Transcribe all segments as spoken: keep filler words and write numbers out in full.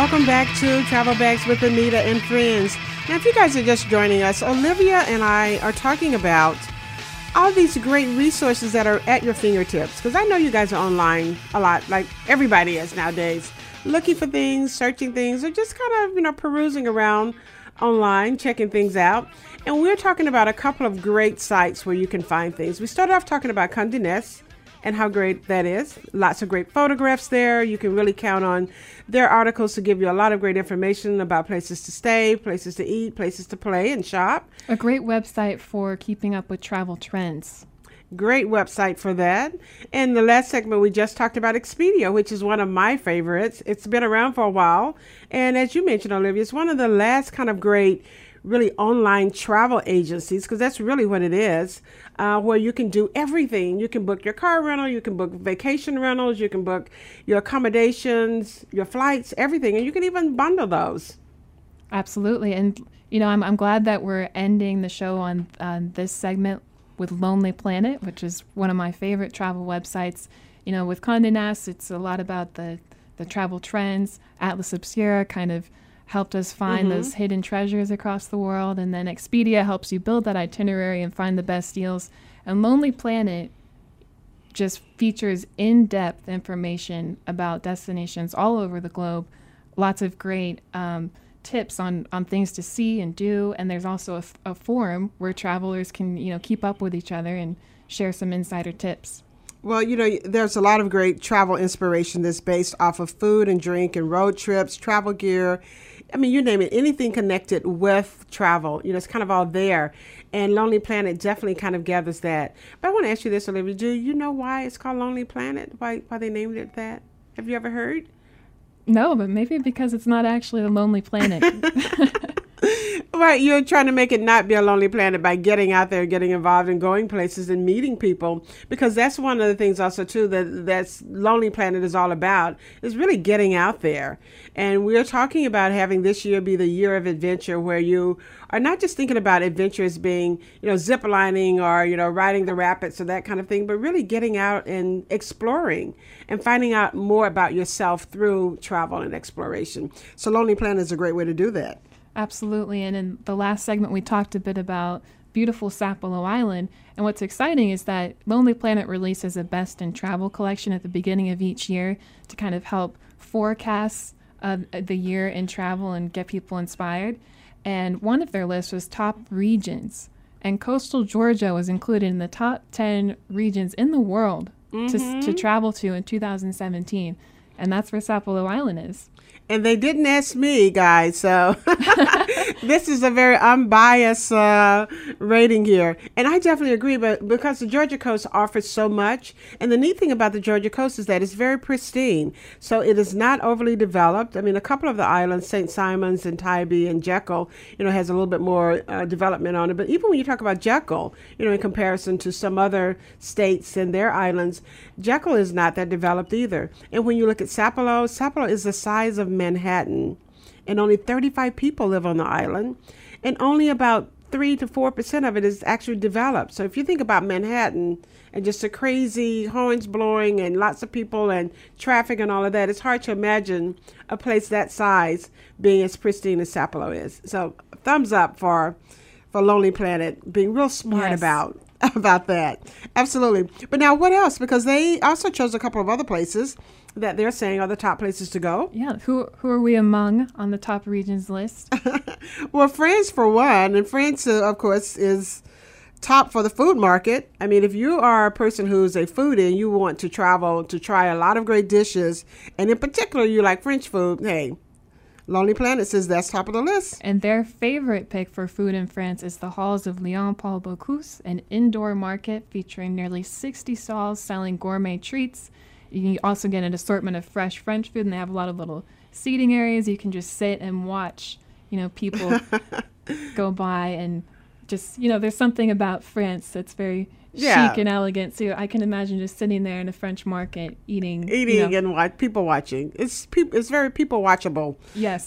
welcome back to Travel Bags with Anita and Friends. Now, if you guys are just joining us, Olivia and I are talking about all these great resources that are at your fingertips, because I know you guys are online a lot, like everybody is nowadays, looking for things, searching things, or just kind of, you know, perusing around online, checking things out. And we're talking about a couple of great sites where you can find things. We started off talking about Condé Nast and how great that is. Lots of great photographs there. You can really count on their articles to give you a lot of great information about places to stay, places to eat, places to play and shop. A great website for keeping up with travel trends. Great website for that. In the last segment, we just talked about Expedia, which is one of my favorites. It's been around for a while. And as you mentioned, Olivia, it's one of the last kind of great really online travel agencies, because that's really what it is, uh, where you can do everything. You can book your car rental, you can book vacation rentals, you can book your accommodations, your flights, everything, and you can even bundle those. Absolutely. And, you know, I'm, I'm glad that we're ending the show on uh, this segment with Lonely Planet, which is one of my favorite travel websites. You know, with Condé Nast, it's a lot about the, the travel trends. Atlas Obscura kind of helped us find mm-hmm. those hidden treasures across the world. And then Expedia helps you build that itinerary and find the best deals. And Lonely Planet just features in-depth information about destinations all over the globe. Lots of great um, tips on, on things to see and do. And there's also a, a forum where travelers can, you know, keep up with each other and share some insider tips. Well, you know, there's a lot of great travel inspiration that's based off of food and drink and road trips, travel gear. I mean, you name it, anything connected with travel, you know, it's kind of all there. And Lonely Planet definitely kind of gathers that. But I want to ask you this, Olivia, do you know why it's called Lonely Planet? Why why they named it that? Have you ever heard? No, but maybe because it's not actually a lonely planet. Right, you're trying to make it not be a lonely planet by getting out there, getting involved and going places and meeting people, because that's one of the things also too that that's Lonely Planet is all about, is really getting out there. And we're talking about having this year be the year of adventure, where you are not just thinking about adventure as being, you know, zip lining or, you know, riding the rapids or that kind of thing, but really getting out and exploring and finding out more about yourself through travel and exploration. So Lonely Planet is a great way to do that. Absolutely. And in the last segment, we talked a bit about beautiful Sapelo Island. And what's exciting is that Lonely Planet releases a best in travel collection at the beginning of each year to kind of help forecast uh, the year in travel and get people inspired. And one of their lists was top regions. And coastal Georgia was included in the top ten regions in the world mm-hmm. to, to travel to in two thousand seventeen. And that's where Sapelo Island is. And they didn't ask me, guys, so this is a very unbiased uh, rating here. And I definitely agree, but because the Georgia coast offers so much, and the neat thing about the Georgia coast is that it's very pristine. So it is not overly developed. I mean, a couple of the islands, Saint Simons and Tybee and Jekyll, you know, has a little bit more uh, development on it. But even when you talk about Jekyll, you know, in comparison to some other states and their islands, Jekyll is not that developed either. And when you look at Sapelo, Sapelo is the size of Manhattan, and only thirty-five people live on the island, and only about three to four percent of it is actually developed. So if you think about Manhattan and just the crazy horns blowing and lots of people and traffic and all of that, it's hard to imagine a place that size being as pristine as Sapelo is. So thumbs up for for Lonely Planet being real smart yes. about about that. Absolutely. But now what else? Because they also chose a couple of other places that they're saying are the top places to go. Yeah. Who who are we among on the top regions list? Well, France for one. And France, uh, of course, is top for the food market. I mean, if you are a person who's a foodie and you want to travel to try a lot of great dishes, and in particular you like French food, hey, Lonely Planet says that's top of the list. And their favorite pick for food in France is the Halls of Léon Paul Bocuse, an indoor market featuring nearly sixty stalls selling gourmet treats. You can also get an assortment of fresh French food, and they have a lot of little seating areas. You can just sit and watch, you know, people go by, and just, you know, there's something about France that's very Yeah. chic and elegant. So I can imagine just sitting there in a French market eating. Eating you know. and watch, people watching. It's peop it's very people watchable. Yes.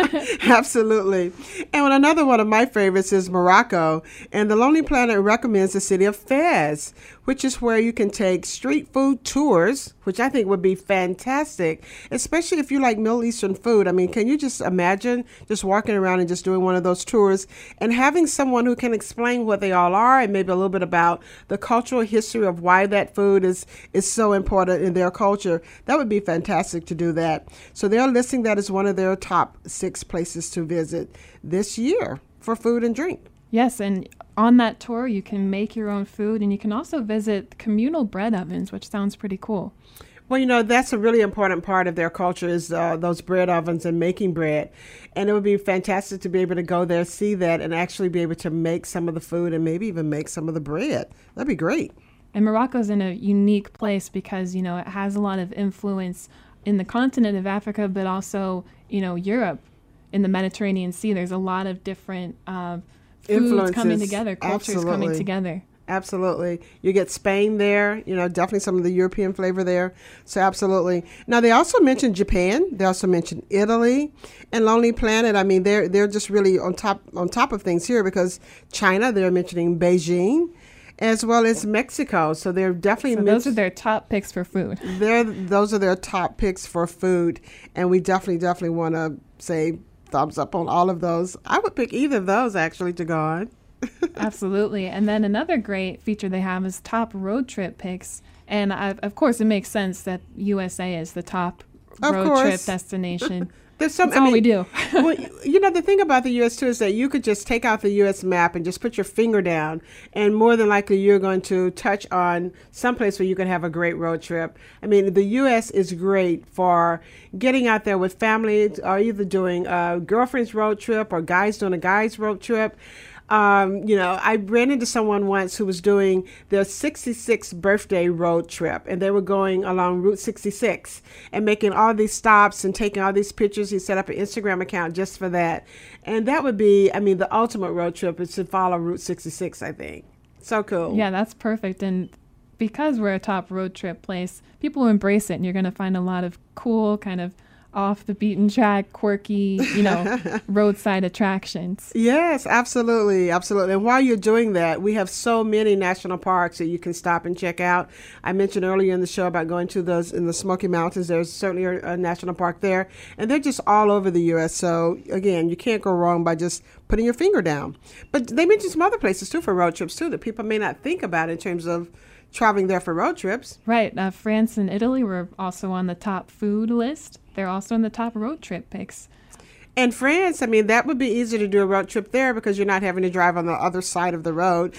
Absolutely. And another one of my favorites is Morocco. And the Lonely Planet recommends the city of Fez, which is where you can take street food tours, which I think would be fantastic, especially if you like Middle Eastern food. I mean, can you just imagine just walking around and just doing one of those tours and having someone who can explain what they all are and maybe a little bit about the cultural history of why that food is, is so important in their culture? That would be fantastic to do that. So they're listing that as one of their top six places to visit this year for food and drink. Yes, and on that tour, you can make your own food, and you can also visit communal bread ovens, which sounds pretty cool. Well, you know, that's a really important part of their culture is uh, those bread ovens and making bread. And it would be fantastic to be able to go there, see that, and actually be able to make some of the food and maybe even make some of the bread. That'd be great. And Morocco's in a unique place because, you know, it has a lot of influence in the continent of Africa, but also, you know, Europe in the Mediterranean Sea. There's a lot of different uh, foods Influences. coming together, cultures Absolutely. coming together. Absolutely. You get Spain there, you know, definitely some of the European flavor there. So absolutely. Now, they also mentioned Japan. They also mentioned Italy and Lonely Planet. I mean, they're they're just really on top on top of things here because China, they're mentioning Beijing as well as Mexico. So they're definitely So those are their top picks for food. They're, those are their top picks for food. And we definitely, definitely want to say thumbs up on all of those. I would pick either of those actually to go on. Absolutely. And then another great feature they have is top road trip picks. And I, of course, it makes sense that U S A is the top Of road course. trip destination. There's some, That's I all mean, we do. Well, you know, the thing about the U S too is that you could just take out the U S map and just put your finger down, and more than likely you're going to touch on someplace where you can have a great road trip. I mean, the U S is great for getting out there with family, or either doing a girlfriend's road trip or guys doing a guy's road trip. Um, you know, I ran into someone once who was doing their sixty-sixth birthday road trip, and they were going along Route sixty-six and making all these stops and taking all these pictures. He set up an Instagram account just for that. And that would be, I mean, the ultimate road trip is to follow Route sixty-six, I think. So cool. Yeah, that's perfect. And because we're a top road trip place, people embrace it, and you're going to find a lot of cool kind of off the beaten track, quirky, you know, roadside attractions. Yes, absolutely. Absolutely. And while you're doing that, we have so many national parks that you can stop and check out. I mentioned earlier in the show about going to those in the Smoky Mountains. There's certainly a, a national park there, and they're just all over the U S. So again, you can't go wrong by just putting your finger down. But they mentioned some other places too for road trips too that people may not think about in terms of traveling there for road trips. Right. Uh, France and Italy were also on the top food list. They're also on the top road trip picks. And France, I mean, that would be easier to do a road trip there because you're not having to drive on the other side of the road.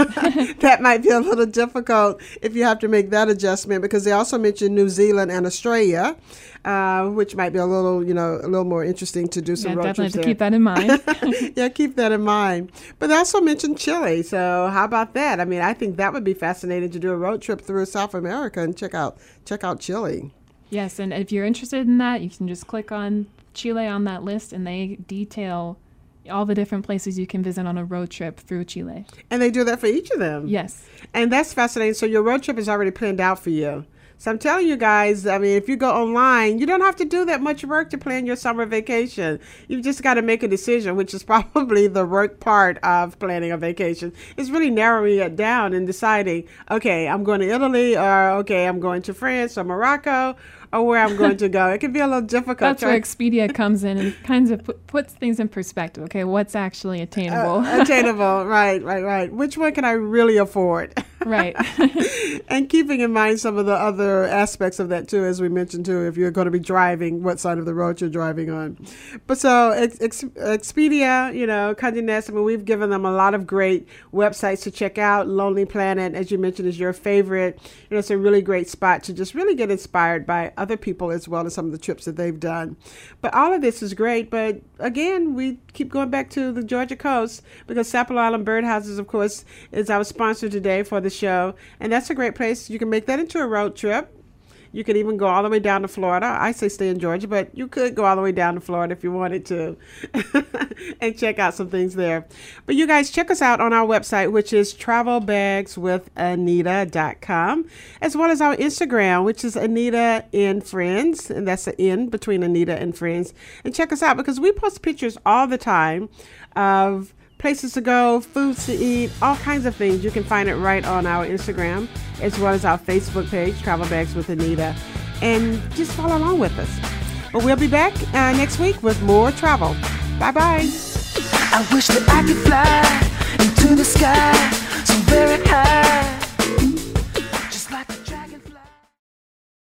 That might be a little difficult if you have to make that adjustment, because they also mentioned New Zealand and Australia, uh, which might be a little, you know, a little more interesting to do some Yeah, road definitely trips to there. keep that in mind. Yeah, keep that in mind. But they also mentioned Chile. So how about that? I mean, I think that would be fascinating to do a road trip through South America and check out check out Chile. Yes, and if you're interested in that, you can just click on Chile on that list, and they detail all the different places you can visit on a road trip through Chile. And they do that for each of them. Yes. And that's fascinating. So your road trip is already planned out for you. So I'm telling you guys, I mean, if you go online, you don't have to do that much work to plan your summer vacation. You've just got to make a decision, which is probably the work part of planning a vacation. It's really narrowing it down and deciding, okay, I'm going to Italy, or okay, I'm going to France or Morocco, or where I'm going to go. It can be a little difficult. That's where Expedia comes in and kind of put, puts things in perspective. Okay, what's actually attainable? Uh, attainable, right, right, right. Which one can I really afford? Right. And keeping in mind some of the other aspects of that too, as we mentioned too, if you're going to be driving, what side of the road you're driving on. But so Ex- Ex- Expedia, you know, Condé Nast, I mean, we've given them a lot of great websites to check out. Lonely Planet, as you mentioned, is your favorite. You know, it's a really great spot to just really get inspired by other people as well as some of the trips that they've done. But all of this is great. But again, we keep going back to the Georgia coast because Sapelo Island Birdhouses, of course, is our sponsor today for the show. And that's a great place. You can make that into a road trip. You could even go all the way down to Florida. I say stay in Georgia, but you could go all the way down to Florida if you wanted to and check out some things there. But you guys, check us out on our website, which is travel bags with anita dot com, as well as our Instagram, which is Anita and Friends, and that's the N between Anita and Friends. And check us out because we post pictures all the time of places to go, foods to eat, all kinds of things. You can find it right on our Instagram, as well as our Facebook page, Travel Bags with Anita. And just follow along with us. But we'll be back uh, next week with more travel. Bye-bye. I wish that I could fly into the sky